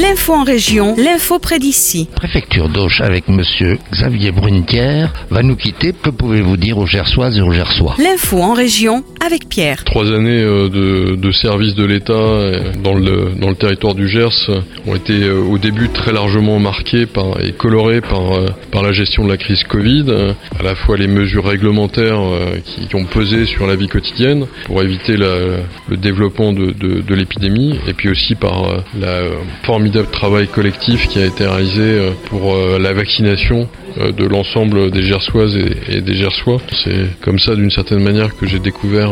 L'info en région, l'info près d'ici. Préfecture d'Auch avec monsieur Xavier Brunetière va nous quitter. Que pouvez-vous dire aux Gersoises et aux Gersois? L'info en région avec Pierre. 3 années de service de l'État dans le territoire du Gers ont été au début très largement marquées et colorées par la gestion de la crise Covid, à la fois les mesures réglementaires qui ont pesé sur la vie quotidienne pour éviter le développement de l'épidémie, et puis aussi par la formidable travail collectif qui a été réalisé pour la vaccination de l'ensemble des Gersoises et des Gersois. C'est comme ça, d'une certaine manière, que j'ai découvert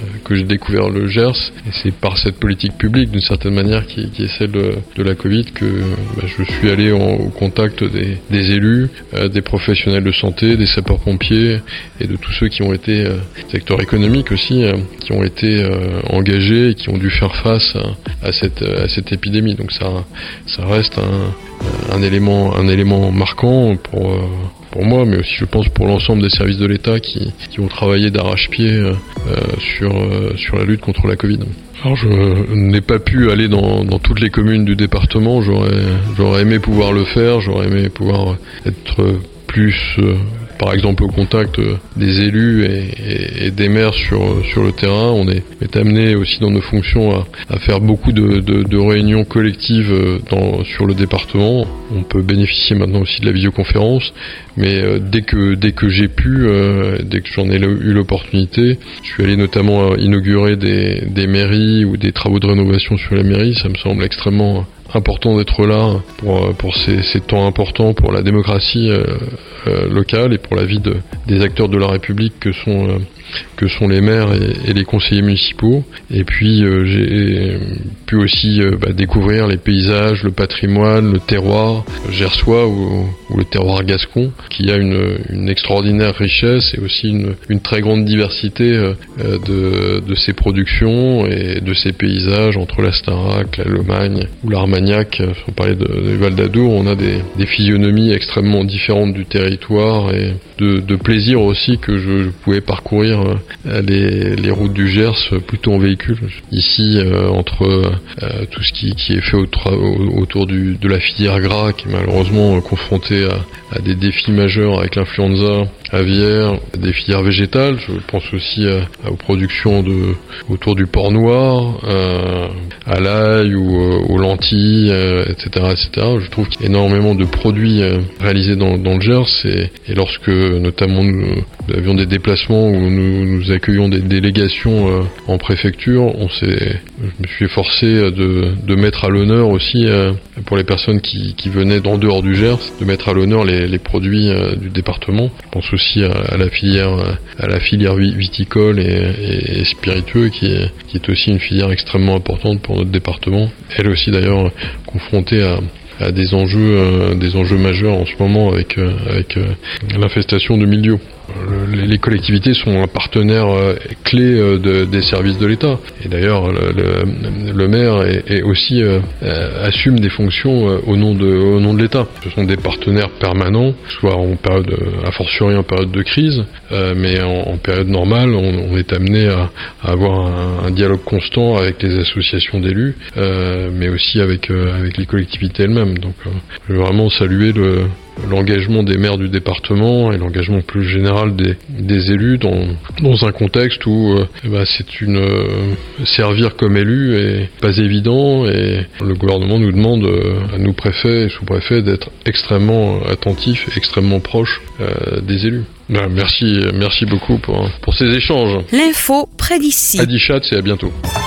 le Gers, et c'est par cette politique publique, d'une certaine manière, qui est celle de la Covid, que je suis allé au contact des élus, des professionnels de santé, des sapeurs-pompiers et de tous ceux qui ont été secteurs économiques aussi, qui ont été engagés et qui ont dû faire face à cette épidémie. Donc ça reste un élément marquant pour moi, mais aussi je pense pour l'ensemble des services de l'État qui ont travaillé d'arrache-pied sur la lutte contre la Covid. Alors je n'ai pas pu aller dans toutes les communes du département, j'aurais aimé pouvoir le faire, j'aurais aimé pouvoir être plus par exemple au contact des élus et des maires sur le terrain. On est amené aussi dans nos fonctions à faire beaucoup de réunions collectives sur le département. On peut bénéficier maintenant aussi de la visioconférence, mais dès que j'ai pu, dès que j'en ai eu l'opportunité, je suis allé notamment inaugurer des mairies ou des travaux de rénovation sur la mairie. Ça me semble extrêmement important d'être là pour ces temps importants pour la démocratie locale et pour la vie des acteurs de la République que sont les maires et les conseillers municipaux. Et puis j'ai pu aussi découvrir les paysages, le patrimoine, le terroir gersois ou le terroir gascon, qui a une extraordinaire richesse et aussi une très grande diversité de ses productions et de ses paysages, entre la Starac, la Lomagne ou l'Armagnac. Sans parler du Val d'Adour, on a des physionomies extrêmement différentes du territoire et de plaisir aussi que je pouvais parcourir les routes du Gers plutôt en véhicule. Ici, entre tout ce qui est fait autour de la filière gras, qui est malheureusement confrontée à des défis majeurs avec l'influenza aviaire, des filières végétales. Je pense aussi aux productions autour du porc noir, à l'ail ou aux lentilles, etc., etc. Je trouve qu'il y a énormément de produits réalisés dans le Gers, et lorsque notamment nous avions des déplacements où nous accueillons des délégations en préfecture, je me suis efforcé de mettre à l'honneur aussi, pour les personnes qui venaient d'en dehors du Gers, de mettre à l'honneur les produits du département. Je pense aussi à la filière viticole et spiritueux, qui est aussi une filière extrêmement importante pour notre département. Elle aussi d'ailleurs confrontée à des enjeux majeurs en ce moment avec l'infestation de mildiou. Les collectivités sont un partenaire clé des services de l'État. Et d'ailleurs, le maire est aussi assume des fonctions au nom de l'État. Ce sont des partenaires permanents, soit en période, a fortiori en période de crise, mais en période normale, on est amené à avoir un dialogue constant avec les associations d'élus, mais aussi avec les collectivités elles-mêmes. Donc, je veux vraiment saluer l'engagement des maires du département et l'engagement plus général des élus dans un contexte où servir comme élu est pas évident, et le gouvernement nous demande à nous, préfets et sous-préfets, d'être extrêmement attentifs, extrêmement proches des élus. Merci beaucoup pour ces échanges. L'info près d'ici. À Dichat et à bientôt.